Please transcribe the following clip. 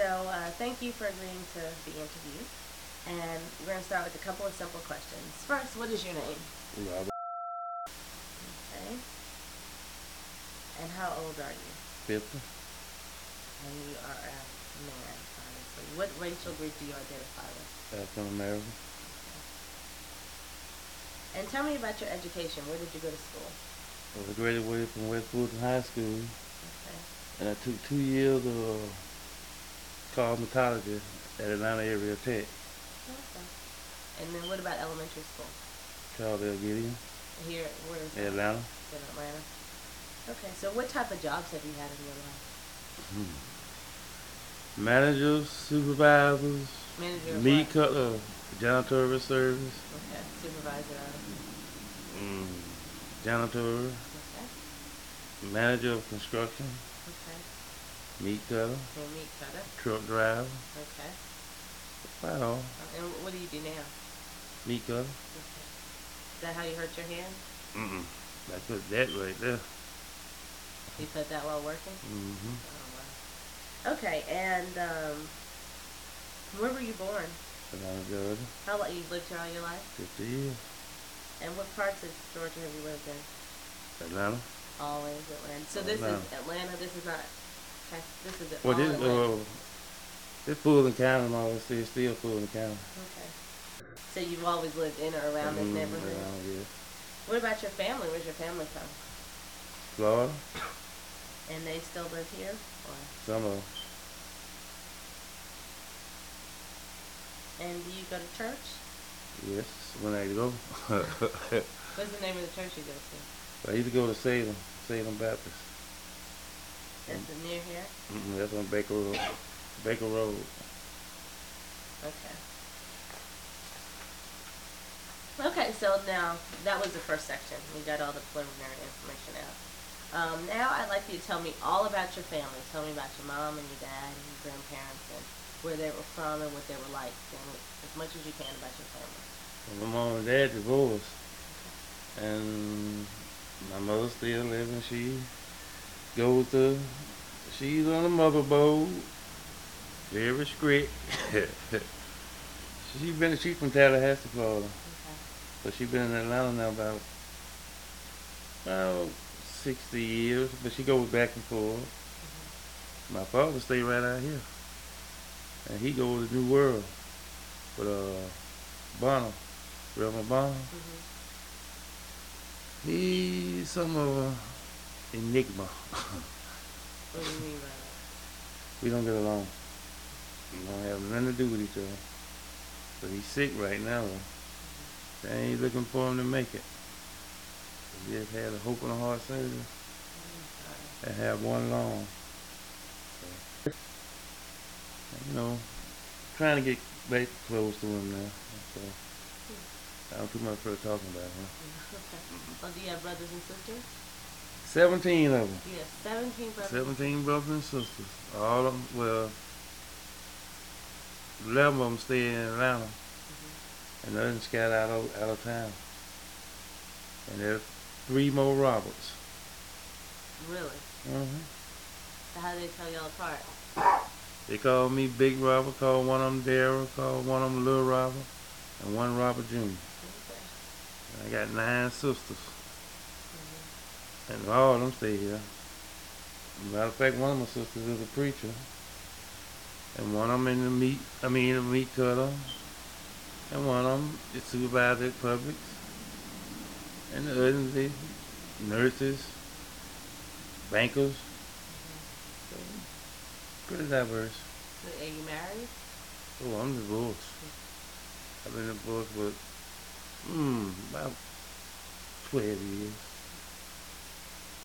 So thank you for agreeing to be interviewed. And we're going to start with a couple of simple questions. First, what is your name? Robert. Okay. And how old are you? 50. And you are a man, obviously. What racial group do you identify with? African American. And tell me about your education. Where did you go to school? I graduated from West Fulton High School, Okay. and I took 2 years of cosmetology at Atlanta Area Tech. Okay. And then what about elementary school? Charles L. Gideon, Here, where is that? Atlanta. In Atlanta. Okay, so what type of jobs have you had in your life? Managers, supervisors, Manager of meat what? cutter, janitorial service, Okay, supervisor of. janitor, Okay. manager of construction, Okay. meat cutter, And meat cutter. truck driver, Okay. about all. And what do you do now? Meat cutter. Okay. Is that how you hurt your hand? I put that right there. You put that while working? Mm-hmm. Oh, wow. Okay, and where were you born? Atlanta, Georgia. How long you lived here all your life? 50 years. And what parts of Georgia have you lived in? Atlanta. Always Atlanta. So this Atlanta. is Atlanta. This is not. This is Well, all Atlanta. this Fulton County and all this is still Fulton County. Okay. So you've always lived in or around this neighborhood? Around here. What about your family? Where's your family from? Florida. And they still live here? Or? Some of them. And do you go to church? Yes, when I go. What's the name of the church you go to? I used to go to Salem Baptist. That's near here? That's on Baker Road. Baker Road. Okay. Okay, so now that was the first section. We got all the preliminary information out. Now I'd like you to tell me all about your family. Tell me about your mom and your dad and your grandparents and where they were from and what they were like. Tell me as much as you can about your family. My mom and dad divorced, and my mother still living. She's on a motherboard, very strict. She's from Tallahassee, Florida. Okay. But she's been in Atlanta now about 60 years, but she goes back and forth. My father stayed right out here, and he goes to New World with Bonner, Reverend Bonner. He's some of an enigma. What do you mean by that? We don't get along. We don't have nothing to do with each other. But he's sick right now. They ain't looking for him to make it. He just had a open heart surgery and had one lung. So, trying to get back close to him now. So, I don't too much for talking about him. Okay. Well, do you have brothers and sisters? 17 of them. You have 17 brothers. 17 brothers and sisters. All of them, well, 11 of them stay in Atlanta. And others scattered out of town. And there's 3 more Roberts. Really? So how do they tell y'all apart? They call me Big Robert, call one of them Daryl, call one of them Little Robert, and one Robert Jr. Okay. I got 9 sisters. And all of them stay here. Matter of fact, one of my sisters is a preacher. And one of them in the meat cutter. And one of them is supervisor at Publix. And the others is nurses, bankers. So, pretty diverse. Are you married? Oh, I'm divorced. I've been divorced for about 12 years.